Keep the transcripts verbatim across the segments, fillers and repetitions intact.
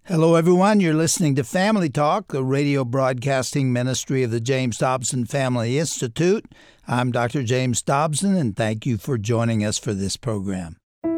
Hello, everyone. You're listening to Family Talk, the radio broadcasting ministry of the James Dobson Family Institute. I'm Doctor James Dobson, and thank you for joining us for this program.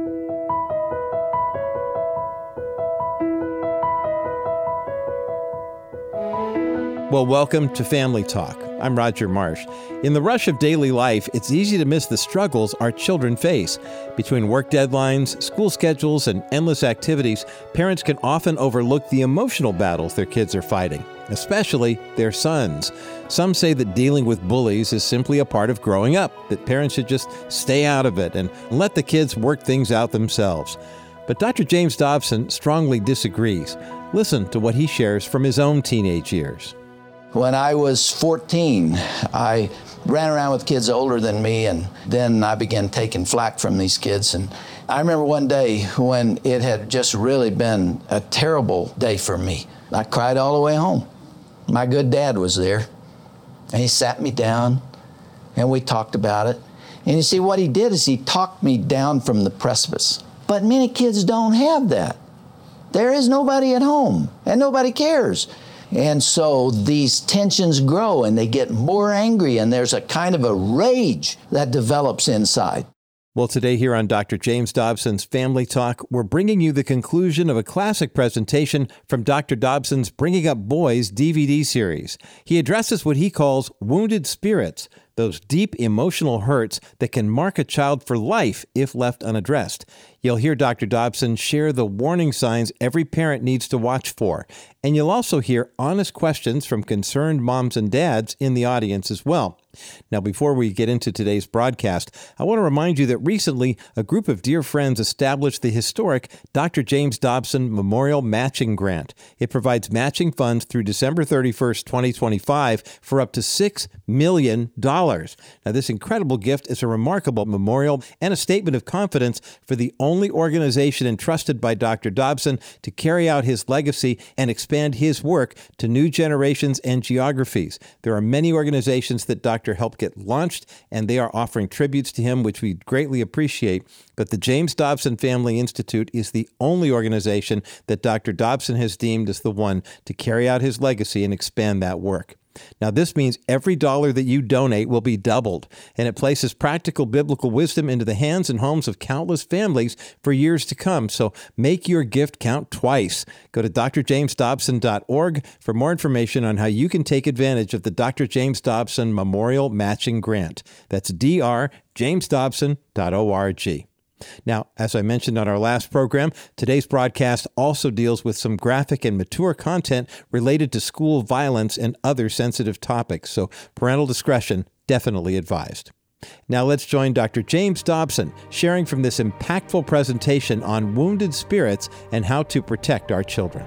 Well, welcome to Family Talk. I'm Roger Marsh. In the rush of daily life, it's easy to miss the struggles our children face. Between work deadlines, school schedules, and endless activities, parents can often overlook the emotional battles their kids are fighting, especially their sons. Some say that dealing with bullies is simply a part of growing up, that parents should just stay out of it and let the kids work things out themselves. But Doctor James Dobson strongly disagrees. Listen to what he shares from his own teenage years. When I was fourteen, I ran around with kids older than me, and then I began taking flack from these kids. And I remember one day when it had just really been a terrible day for me. I cried all the way home. My good dad was there, and he sat me down, and we talked about it. And you see, what he did is he talked me down from the precipice. But many kids don't have that. There is nobody at home, and nobody cares. And so these tensions grow and they get more angry, and there's a kind of a rage that develops inside. Well, today here on Doctor James Dobson's Family Talk, we're bringing you the conclusion of a classic presentation from Doctor Dobson's Bringing Up Boys D V D series. He addresses what he calls wounded spirits, those deep emotional hurts that can mark a child for life if left unaddressed. You'll hear Doctor Dobson share the warning signs every parent needs to watch for. And you'll also hear honest questions from concerned moms and dads in the audience as well. Now, before we get into today's broadcast, I want to remind you that recently a group of dear friends established the historic Doctor James Dobson Memorial Matching Grant. It provides matching funds through December thirty-first, twenty twenty-five for up to six million dollars. Now, this incredible gift is a remarkable memorial and a statement of confidence for the only organization entrusted by Doctor Dobson to carry out his legacy and expand his work to new generations and geographies. There are many organizations that Doctor helped get launched, and they are offering tributes to him, which we greatly appreciate. But the James Dobson Family Institute is the only organization that Doctor Dobson has deemed as the one to carry out his legacy and expand that work. Now, this means every dollar that you donate will be doubled, and it places practical biblical wisdom into the hands and homes of countless families for years to come. So make your gift count twice. Go to d r james dobson dot org for more information on how you can take advantage of the Doctor James Dobson Memorial Matching Grant. That's d r james dobson dot org. Now, as I mentioned on our last program, today's broadcast also deals with some graphic and mature content related to school violence and other sensitive topics, so parental discretion definitely advised. Now let's join Doctor James Dobson sharing from this impactful presentation on wounded spirits and how to protect our children.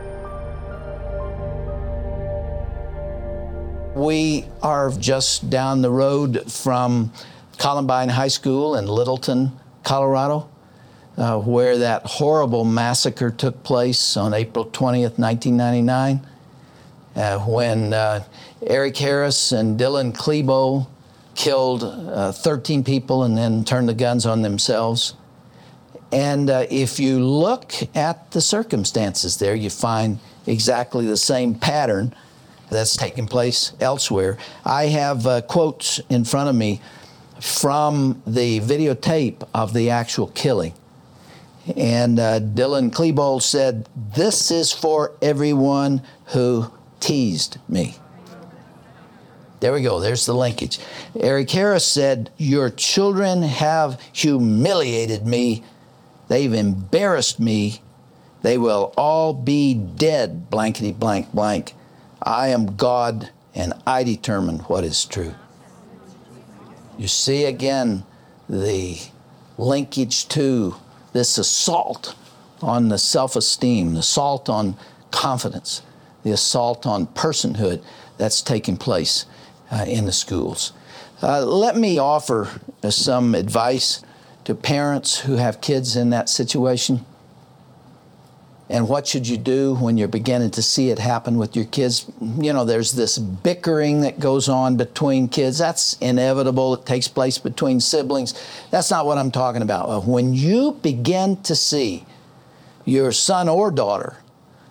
We are just down the road from Columbine High School in Littleton, Colorado, uh, where that horrible massacre took place on April twentieth, nineteen ninety-nine, uh, when uh, Eric Harris and Dylan Klebold killed uh, thirteen people and then turned the guns on themselves. And uh, if you look at the circumstances there, you find exactly the same pattern that's taking place elsewhere. I have uh, quotes in front of me from the videotape of the actual killing. And uh, Dylan Klebold said, "This is for everyone who teased me." There we go, there's the linkage. Eric Harris said, "Your children have humiliated me. They've embarrassed me. They will all be dead, blankety blank blank. I am God and I determine what is true." You see again the linkage to this assault on the self-esteem, the assault on confidence, the assault on personhood that's taking place uh, in the schools. Uh, let me offer uh, some advice to parents who have kids in that situation. And what should you do when you're beginning to see it happen with your kids? You know, there's this bickering that goes on between kids. That's inevitable. It takes place between siblings. That's not what I'm talking about. When you begin to see your son or daughter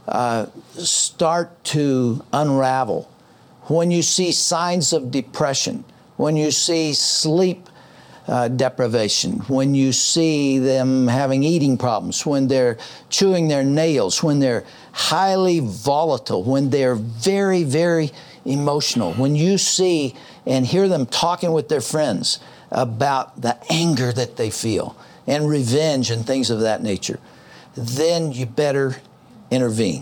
uh, start to unravel, when you see signs of depression, when you see sleep uh, deprivation, when you see them having eating problems, when they're chewing their nails, when they're highly volatile, when they're very, very emotional, when you see and hear them talking with their friends about the anger that they feel and revenge and things of that nature, then you better intervene.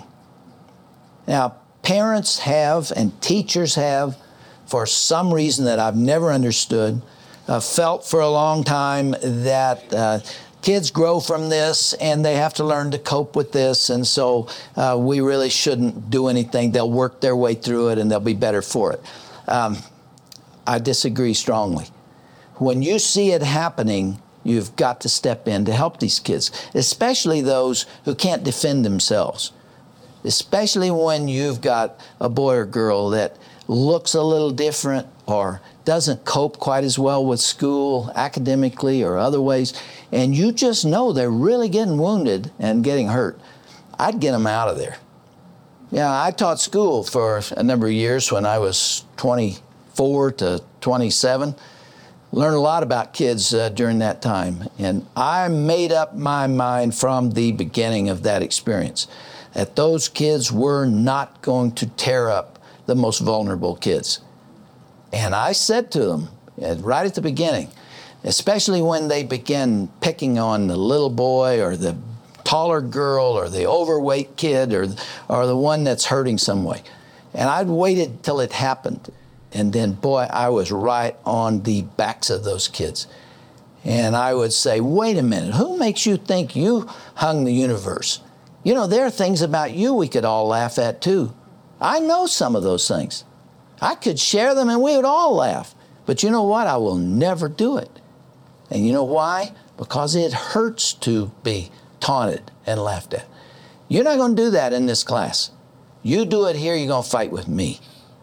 Now, parents have and teachers have, for some reason that I've never understood, uh, felt for a long time that uh, kids grow from this and they have to learn to cope with this, and so uh, we really shouldn't do anything. They'll work their way through it and they'll be better for it. Um, I disagree strongly. When you see it happening, you've got to step in to help these kids, especially those who can't defend themselves. Especially when you've got a boy or girl that looks a little different or doesn't cope quite as well with school, academically or other ways, and you just know they're really getting wounded and getting hurt. I'd get them out of there. Yeah, I taught school for a number of years when I was twenty-four to twenty-seven. Learned a lot about kids uh, during that time, and I made up my mind from the beginning of that experience that those kids were not going to tear up the most vulnerable kids. And I said to them right at the beginning, especially when they began picking on the little boy or the taller girl or the overweight kid or, or the one that's hurting some way. And I'd waited till it happened. And then, boy, I was right on the backs of those kids. And I would say, wait a minute, who makes you think you hung the universe? You know, there are things about you we could all laugh at too. I know some of those things. I could share them and we would all laugh. But you know what? I will never do it. And you know why? Because it hurts to be taunted and laughed at. You're not going to do that in this class. You do it here, you're going to fight with me.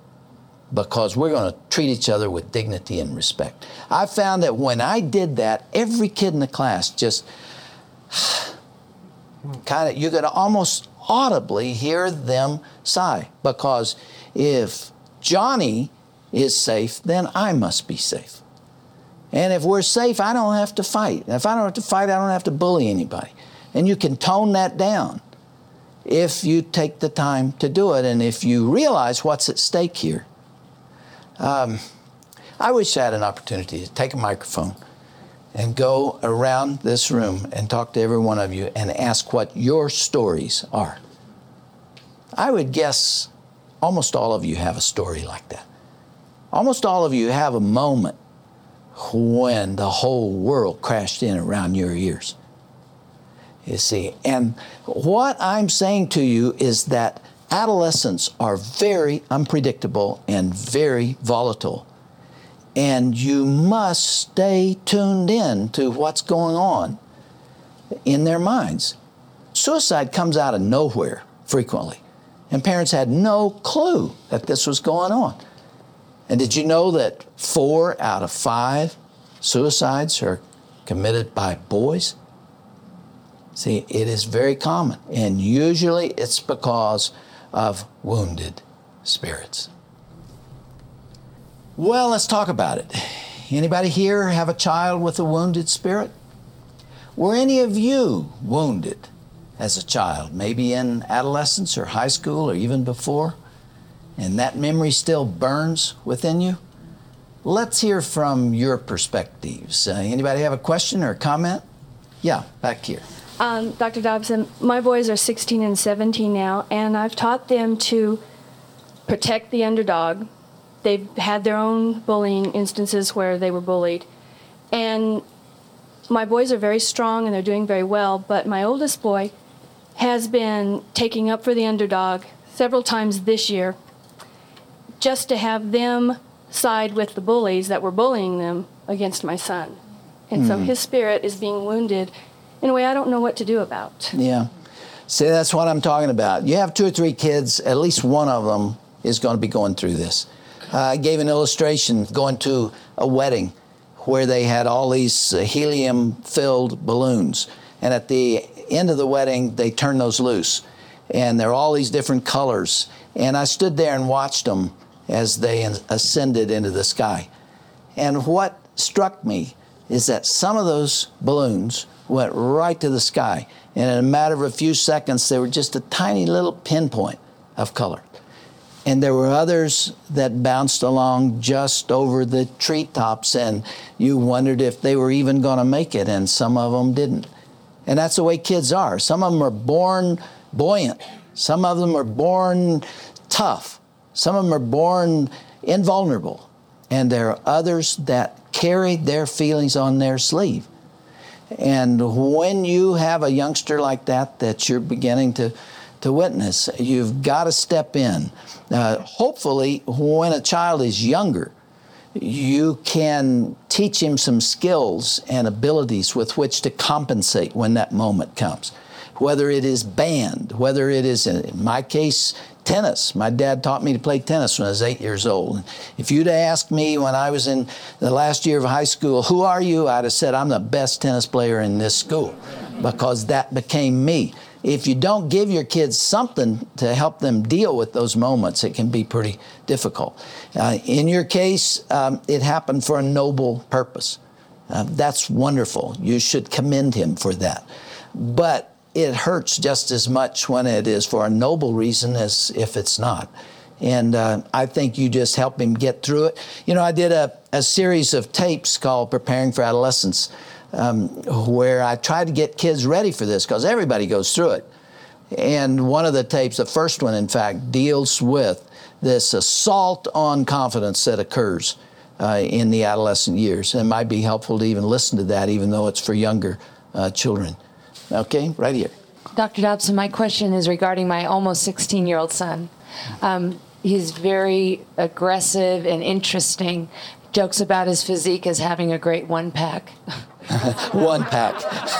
Because we're going to treat each other with dignity and respect. I found that when I did that, every kid in the class just kind of, you could almost audibly hear them sigh. Because if Johnny is safe, then I must be safe. And if we're safe, I don't have to fight. And if I don't have to fight, I don't have to bully anybody. And you can tone that down if you take the time to do it and if you realize what's at stake here. Um, I wish I had an opportunity to take a microphone and go around this room and talk to every one of you and ask what your stories are. I would guess almost all of you have a story like that. Almost all of you have a moment when the whole world crashed in around your ears. You see, and what I'm saying to you is that adolescents are very unpredictable and very volatile. And you must stay tuned in to what's going on in their minds. Suicide comes out of nowhere frequently. And parents had no clue that this was going on. And did you know that four out of five suicides are committed by boys? See, it is very common. And usually it's because of wounded spirits. Well, let's talk about it. Anybody here have a child with a wounded spirit? Were any of you wounded as a child, maybe in adolescence or high school or even before, and that memory still burns within you? Let's hear from your perspectives. Uh, anybody have a question or a comment? Yeah, back here. Um, Doctor Dobson, my boys are sixteen and seventeen now, and I've taught them to protect the underdog. They've had their own bullying instances where they were bullied. And my boys are very strong and they're doing very well, but my oldest boy has been taking up for the underdog several times this year just to have them side with the bullies that were bullying them against my son. And mm. so his spirit is being wounded in a way I don't know what to do about. Yeah. See, that's what I'm talking about. You have two or three kids, at least one of them is going to be going through this. Uh, I gave an illustration going to a wedding where they had all these uh, helium-filled balloons. And at the end of the wedding, they turned those loose. and they're all these different colors. And I stood there and watched them as they ascended into the sky. And what struck me is that some of those balloons went right to the sky. And in a matter of a few seconds, they were just a tiny little pinpoint of color. And there were others that bounced along just over the treetops, and you wondered if they were even going to make it, and some of them didn't. And that's the way kids are. Some of them are born buoyant. Some of them are born tough. Some of them are born invulnerable. And there are others that carried their feelings on their sleeve. And when you have a youngster like that that you're beginning to, to witness, you've got to step in. Uh, hopefully, when a child is younger, you can teach him some skills and abilities with which to compensate when that moment comes. Whether it is band, whether it is, in my case, tennis. My dad taught me to play tennis when I was eight years old. If you'd asked me when I was in the last year of high school, who are you? I'd have said, I'm the best tennis player in this school, because that became me. If you don't give your kids something to help them deal with those moments, it can be pretty difficult. Uh, in your case, um, it happened for a noble purpose. Uh, that's wonderful. You should commend him for that. But it hurts just as much when it is for a noble reason as if it's not. And uh, I think you just help him get through it. You know, I did a, a series of tapes called Preparing for Adolescence, um, where I tried to get kids ready for this, because everybody goes through it. And one of the tapes, the first one, in fact, deals with this assault on confidence that occurs uh, in the adolescent years. And it might be helpful to even listen to that, even though it's for younger uh, children. Okay, right here. Doctor Dobson, my question is regarding my almost sixteen-year-old son. Um, he's very aggressive and interesting. Jokes about his physique as having a great one-pack. One pack.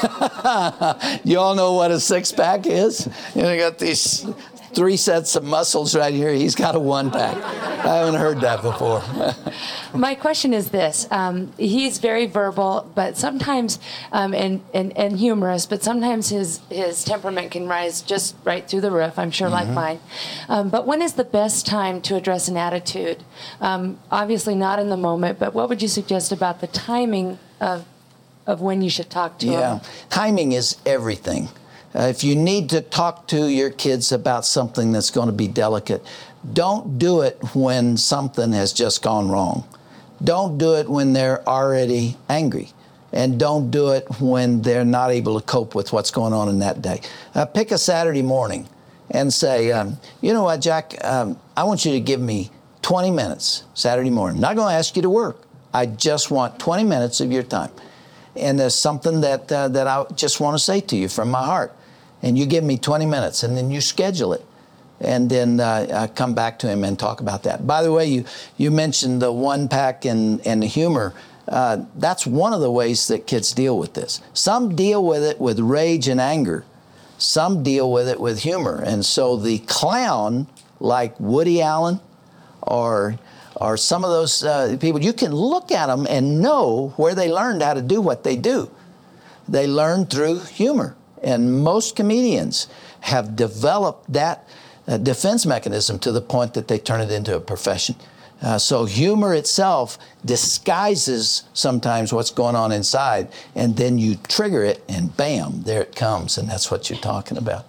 You all know what a six-pack is? You know, you got these three sets of muscles right here. He's got a one-pack. I haven't heard that before. My question is this. Um, he's very verbal, but sometimes, um, and, and, and humorous, but sometimes his, his temperament can rise just right through the roof, I'm sure, mm-hmm. like mine. Um, but when is the best time to address an attitude? Um, obviously not in the moment, but what would you suggest about the timing of of when you should talk to yeah. them? Yeah, timing is everything. Uh, if you need to talk to your kids about something that's going to be delicate, don't do it when something has just gone wrong. Don't do it when they're already angry. And don't do it when they're not able to cope with what's going on in that day. Uh, pick a Saturday morning and say, um, you know what, Jack, um, I want you to give me twenty minutes Saturday morning. I'm not going to ask you to work. I just want twenty minutes of your time. And there's something that uh, that I just want to say to you from my heart. And you give me twenty minutes, and then you schedule it. And then uh, uh, come back to him and talk about that. By the way, you, you mentioned the one pack and, and the humor. Uh, that's one of the ways that kids deal with this. Some deal with it with rage and anger. Some deal with it with humor. And so the clown, like Woody Allen or or some of those uh, people, you can look at them and know where they learned how to do what they do. They learn through humor. And most comedians have developed that uh, defense mechanism to the point that they turn it into a profession. Uh, so humor itself disguises sometimes what's going on inside, and then you trigger it, and bam, there it comes, and that's what you're talking about.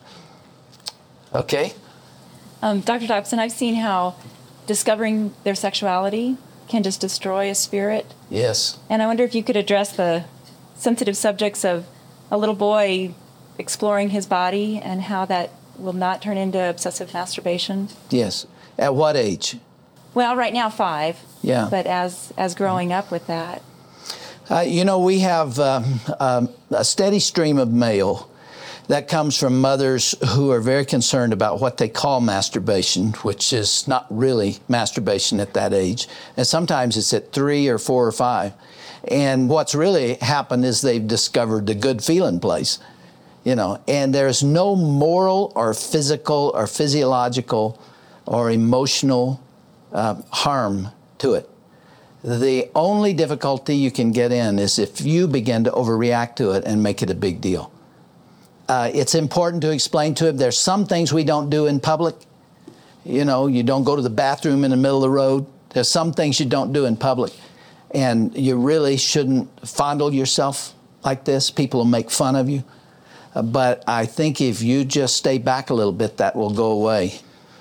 Okay? Um, Doctor Dobson, I've seen how discovering their sexuality can just destroy a spirit. Yes. And I wonder if you could address the sensitive subjects of a little boy exploring his body and how that will not turn into obsessive masturbation. Yes. At what age? Well, right now, five. Yeah. But as as growing up with that. Uh, you know, we have um, um, a steady stream of mail that comes from mothers who are very concerned about what they call masturbation, which is not really masturbation at that age. And sometimes it's at three or four or five. And what's really happened is they've discovered the good feeling place, you know, and there's no moral or physical or physiological or emotional uh, harm to it. The only difficulty you can get in is if you begin to overreact to it and make it a big deal. uh, it's important to explain to him there's some things we don't do in public. You know, you don't go to the bathroom in the middle of the road. There's some things you don't do in public. And you really shouldn't fondle yourself like this. People will make fun of you. Uh, but I think if you just stay back a little bit, that will go away.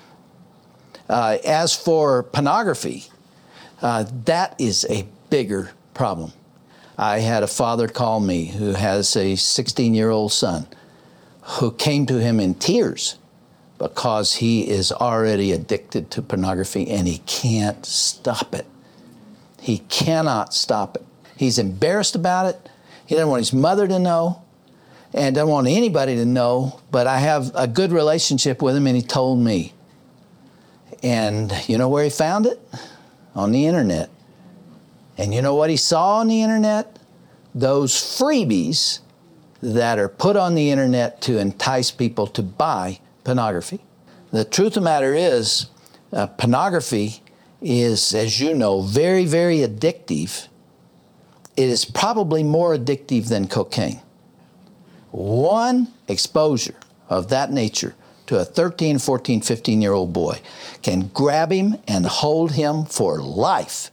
Uh, as for pornography, uh, that is a bigger problem. I had a father call me who has a sixteen-year-old son who came to him in tears because he is already addicted to pornography and he can't stop it. He cannot stop it. He's embarrassed about it. He doesn't want his mother to know and doesn't want anybody to know, but I have a good relationship with him and he told me. And you know where he found it? On the internet. And you know what he saw on the internet? Those freebies that are put on the internet to entice people to buy pornography. The truth of the matter is, uh, pornography is, as you know, very, very addictive. It is probably more addictive than cocaine. One exposure of that nature to a thirteen, fourteen, fifteen-year-old boy can grab him and hold him for life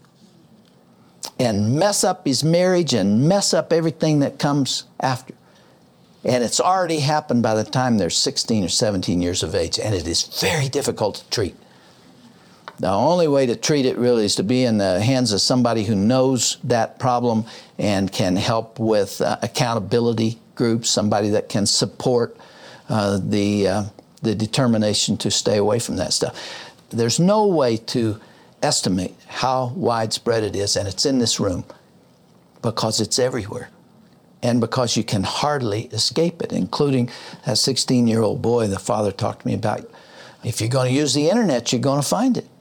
and mess up his marriage and mess up everything that comes after. And it's already happened by the time they're sixteen or seventeen years of age, and it is very difficult to treat. The only way to treat it really is to be in the hands of somebody who knows that problem and can help with uh, accountability groups, somebody that can support uh, the, uh, the determination to stay away from that stuff. There's no way to estimate how widespread it is, and it's in this room because it's everywhere. And because you can hardly escape it, including that sixteen-year-old boy the father talked to me about. If you're going to use the internet, you're going to find it.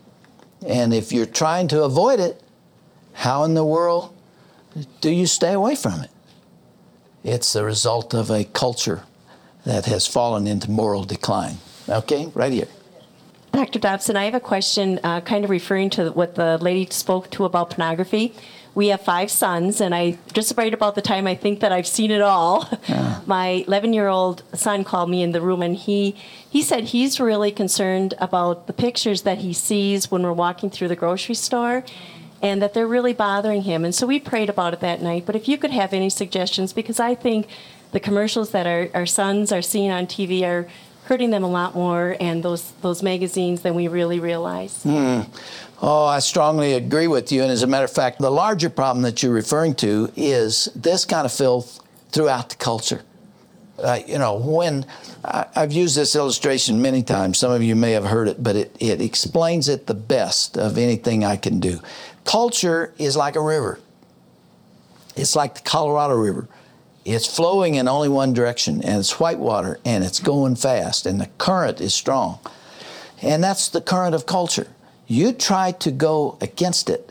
And if you're trying to avoid it, how in the world do you stay away from it? It's the result of a culture that has fallen into moral decline. Okay, right here. Doctor Dobson, I have a question uh, kind of referring to what the lady spoke to about pornography. We have five sons, and I just right about the time I think that I've seen it all. Yeah. My eleven-year-old son called me in the room, and he, he said he's really concerned about the pictures that he sees when we're walking through the grocery store, and that they're really bothering him. And so we prayed about it that night. But if you could have any suggestions, because I think the commercials that our, our sons are seeing on T V are hurting them a lot more, and those those magazines, than we really realize. Mm. Oh, I strongly agree with you. And as a matter of fact, the larger problem that you're referring to is this kind of filth throughout the culture. Uh, you know, when I, I've used this illustration many times, some of you may have heard it, but it, it explains it the best of anything I can do. Culture is like a river. It's like the Colorado River. It's flowing in only one direction, and it's white water, and it's going fast, and the current is strong. And that's the current of culture. You try to go against it,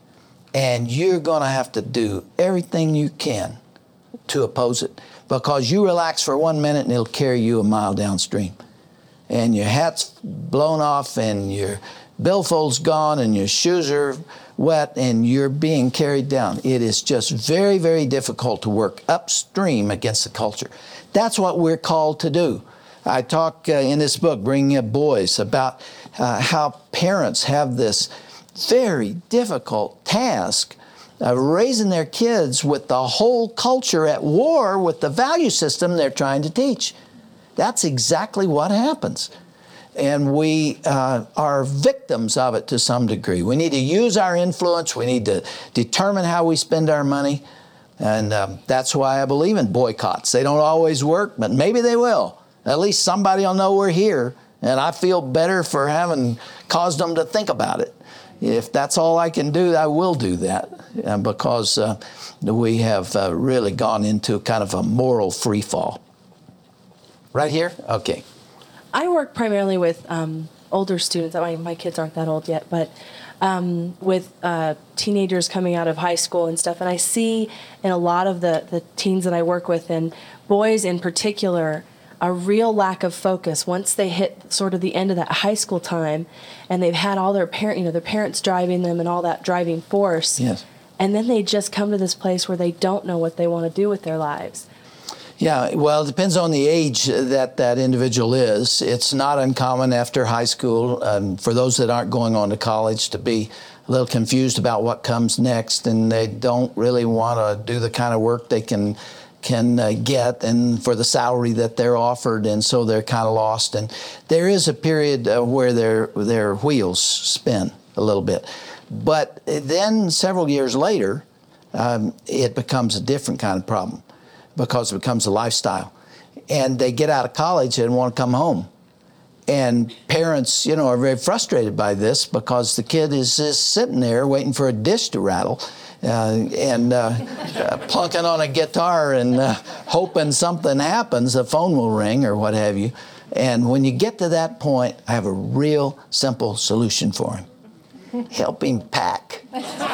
and you're going to have to do everything you can to oppose it, because you relax for one minute and it'll carry you a mile downstream. And your hat's blown off, and your billfold's gone, and your shoes are wet, and you're being carried down. It is just very, very difficult to work upstream against the culture. That's what we're called to do. I talk uh, in this book, Bringing Up Boys, about uh, how parents have this very difficult task of raising their kids with the whole culture at war with the value system they're trying to teach. That's exactly what happens. And we uh, are victims of it to some degree. We need to use our influence. We need to determine how we spend our money. And um, that's why I believe in boycotts. They don't always work, but maybe they will. At least somebody will know we're here, and I feel better for having caused them to think about it. If that's all I can do, I will do that, uh, because uh, we have uh, really gone into kind of a moral free fall. Right here? Okay. I work primarily with um, older students. My, my kids aren't that old yet, but um, with uh, teenagers coming out of high school and stuff. And I see in a lot of the, the teens that I work with, and boys in particular, a real lack of focus once they hit sort of the end of that high school time, and they've had all their parent, you know, their parents driving them and all that driving force. Yes. And then they just come to this place where they don't know what they want to do with their lives. Yeah, well, it depends on the age that that individual is. It's not uncommon after high school, um, for those that aren't going on to college, to be a little confused about what comes next, and they don't really want to do the kind of work they can can uh, get and for the salary that they're offered, and so they're kind of lost. And there is a period uh, where their their wheels spin a little bit. But then several years later, um, it becomes a different kind of problem, because it becomes a lifestyle. And they get out of college and want to come home. And parents, you know, are very frustrated by this, because the kid is just sitting there waiting for a dish to rattle uh, and uh, uh, plunking on a guitar and uh, hoping something happens, the phone will ring or what have you. And when you get to that point, I have a real simple solution for him. Help him pack.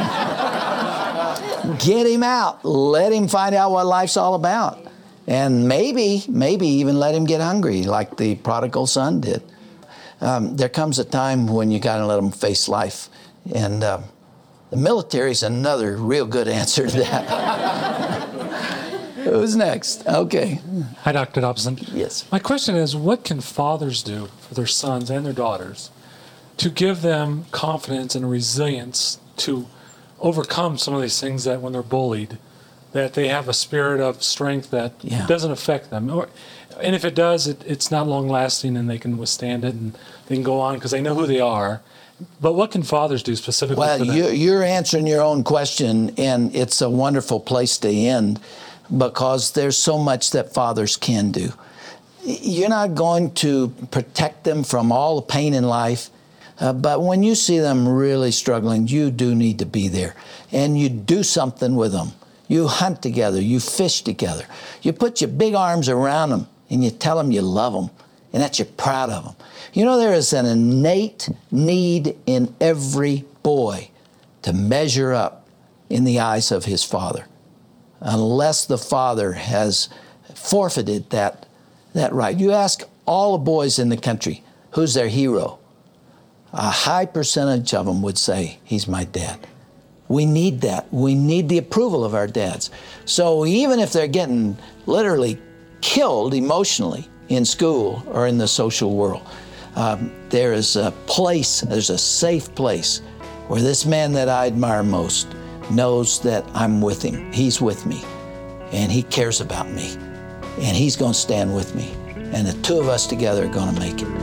Get him out. Let him find out what life's all about. And maybe, maybe even let him get hungry like the prodigal son did. Um, there comes a time when you got to let him face life. And uh, the military is another real good answer to that. Who's next? Okay. Hi, Doctor Dobson. Yes. My question is, what can fathers do for their sons and their daughters to give them confidence and resilience to overcome some of these things, that when they're bullied, that they have a spirit of strength that Yeah. doesn't affect them? Or, and if it does, it, it's not long-lasting and they can withstand it and they can go on because they know who they are. But what can fathers do specifically Well, for them? you, you're answering your own question, and it's a wonderful place to end, because there's so much that fathers can do. You're not going to protect them from all the pain in life, uh, but when you see them really struggling, you do need to be there, and you do something with them. You hunt together, you fish together, you put your big arms around them, and you tell them you love them and that you're proud of them. You know, there is an innate need in every boy to measure up in the eyes of his father, unless the father has forfeited that, that right. You ask all the boys in the country, who's their hero? A high percentage of them would say, he's my dad. We need that. We need the approval of our dads. So even if they're getting literally killed emotionally in school or in the social world, um, there is a place, there's a safe place where this man that I admire most knows that I'm with him. He's with me, and he cares about me, and he's going to stand with me. And the two of us together are going to make it.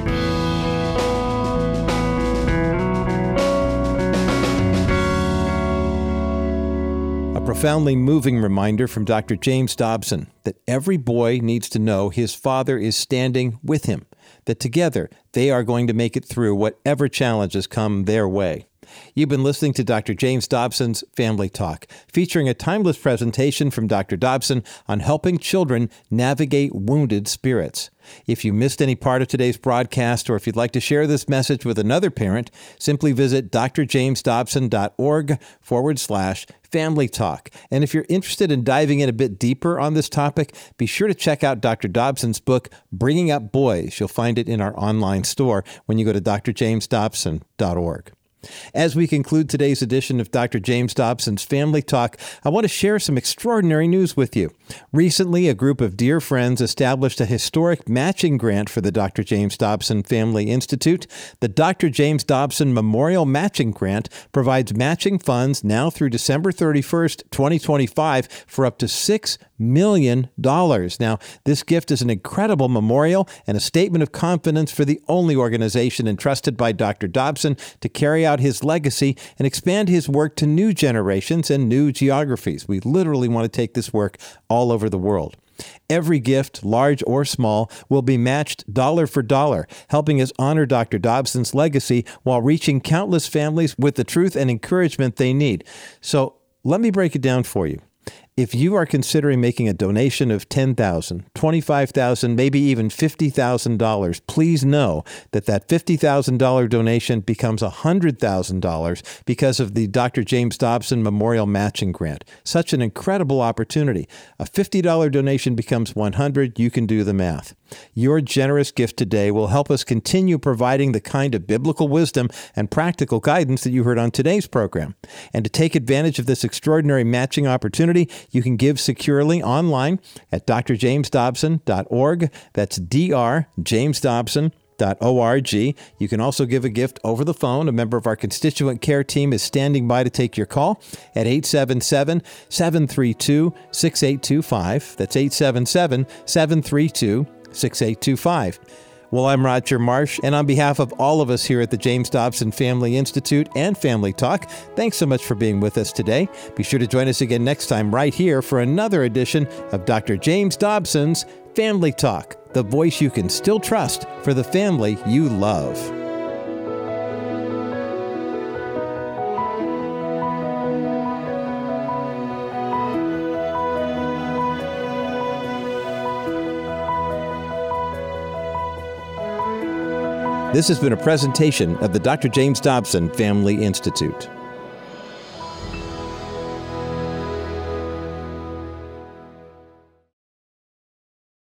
Profoundly moving reminder from Doctor James Dobson that every boy needs to know his father is standing with him, that together they are going to make it through whatever challenges come their way. You've been listening to Doctor James Dobson's Family Talk, featuring a timeless presentation from Doctor Dobson on helping children navigate wounded spirits. If you missed any part of today's broadcast, or if you'd like to share this message with another parent, simply visit drjamesdobson.org forward slash family talk. And if you're interested in diving in a bit deeper on this topic, be sure to check out Doctor Dobson's book, Bringing Up Boys. You'll find it in our online store when you go to d r james dobson dot org. As we conclude today's edition of Doctor James Dobson's Family Talk, I want to share some extraordinary news with you. Recently, a group of dear friends established a historic matching grant for the Doctor James Dobson Family Institute. The Doctor James Dobson Memorial Matching Grant provides matching funds now through December thirty-first, twenty twenty-five for up to six million dollars. Now, this gift is an incredible memorial and a statement of confidence for the only organization entrusted by Doctor Dobson to carry out his legacy and expand his work to new generations and new geographies. We literally want to take this work all over the world. Every gift, large or small, will be matched dollar for dollar, helping us honor Doctor Dobson's legacy while reaching countless families with the truth and encouragement they need. So let me break it down for you. If you are considering making a donation of ten thousand dollars, twenty-five thousand dollars, maybe even fifty thousand dollars, please know that that fifty thousand dollars donation becomes one hundred thousand dollars because of the Doctor James Dobson Memorial Matching Grant. Such an incredible opportunity. A fifty dollars donation becomes one hundred dollars. You can do the math. Your generous gift today will help us continue providing the kind of biblical wisdom and practical guidance that you heard on today's program. And to take advantage of this extraordinary matching opportunity, you can give securely online at d r james dobson dot org. That's D R James Dobson dot org. You can also give a gift over the phone. A member of our constituent care team is standing by to take your call at eight seven seven, seven three two, six eight two five. That's eight seven seven, seven three two, six eight two five. Well, I'm Roger Marsh, and on behalf of all of us here at the James Dobson Family Institute and Family Talk, thanks so much for being with us today. Be sure to join us again next time right here for another edition of Doctor James Dobson's Family Talk, the voice you can still trust for the family you love. This has been a presentation of the Doctor James Dobson Family Institute.